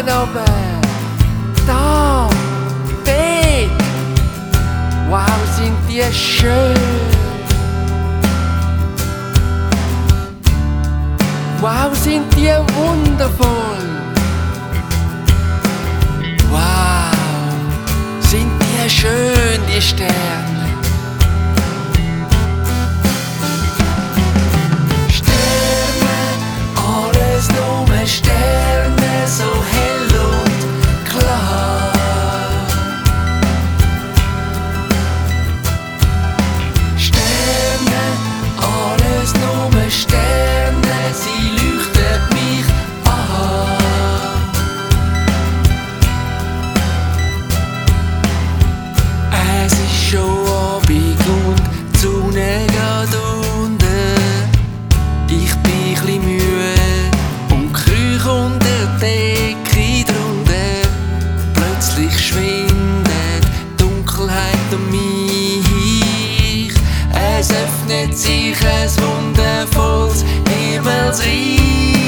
oben runter. Da, dort. Wow, sind die schön. Wow, sind die wundervoll. Wow, sind die schön, die Sterne. Sterne, alles nur Sterne, so hell und klar. Sterne, alles nur Sterne, sie leuchten mich an. Es ist schon Abend und die Sonne geht unter. Ich bin ein bisschen müde und krieche unter die Decke drunter. Plötzlich schwindet die Dunkelheit um mich. Es öffnet sich ein wundervolles Himmelsreich.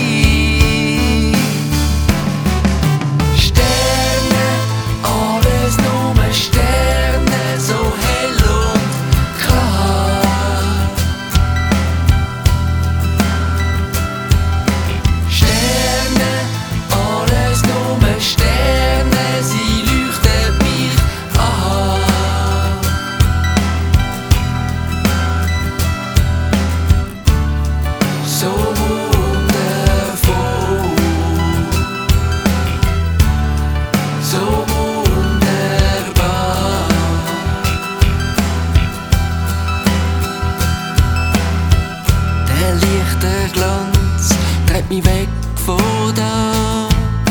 Sterne, alles nur Sterne, so hell und klar. Sterne, alles nur Sterne, sie leuchten mich an. So wundervoll, so wunderbar. Der leichte Glanz treibt mich weg von da.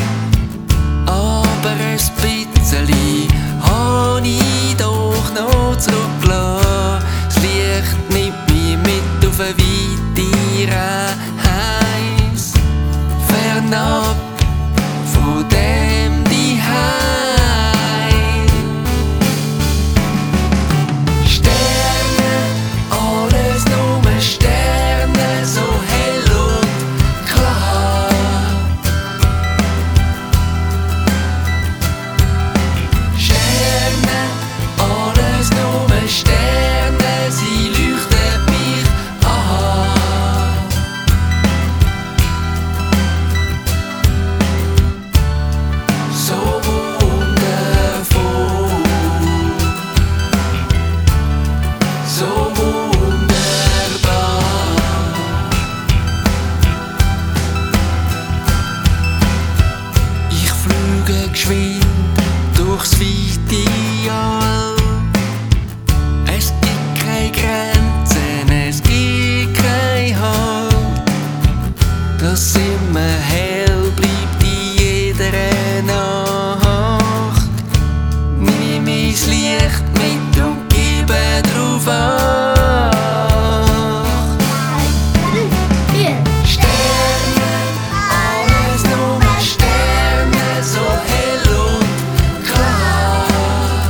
Aber ein bisschen habe ich doch noch zurückgelassen. Das Licht nimmt mich mit auf eine weite Reise, fernab von dem Zuhause. Sterne, alles nur Sterne, so hell und klar. Sterne, alles nur Sterne, sie leuchten mich an. So wundervoll, so wunderbar. Ich fliege geschwind durchs weite All. Es gibt keine Grenzen, es gibt kein Halt. Das immer hell bleibt in jeder Nacht. Nimm mein Licht mit und gebe drauf Acht. Sterne, alles nur Sterne, so hell und klar.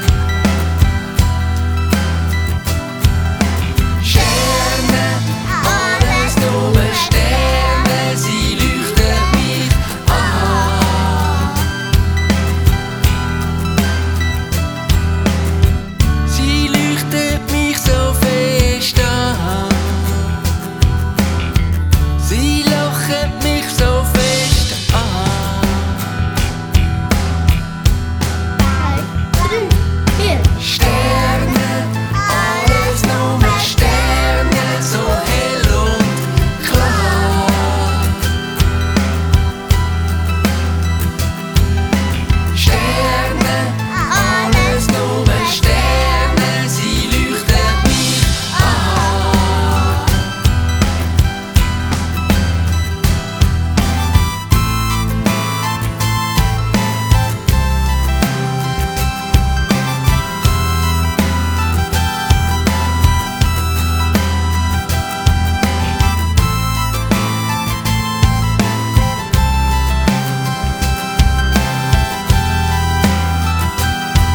Sterne, alles nur Sterne, sie leuchten mich an. Sie leuchtet mich so fest an. Sie lachen mich so fest an. Sterne, alles nur Sterne, so hell und klar. Sterne, alles nur Sterne, sie leuchten mich an.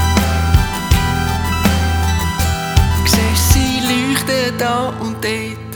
Siehst, sie leuchten da und dort.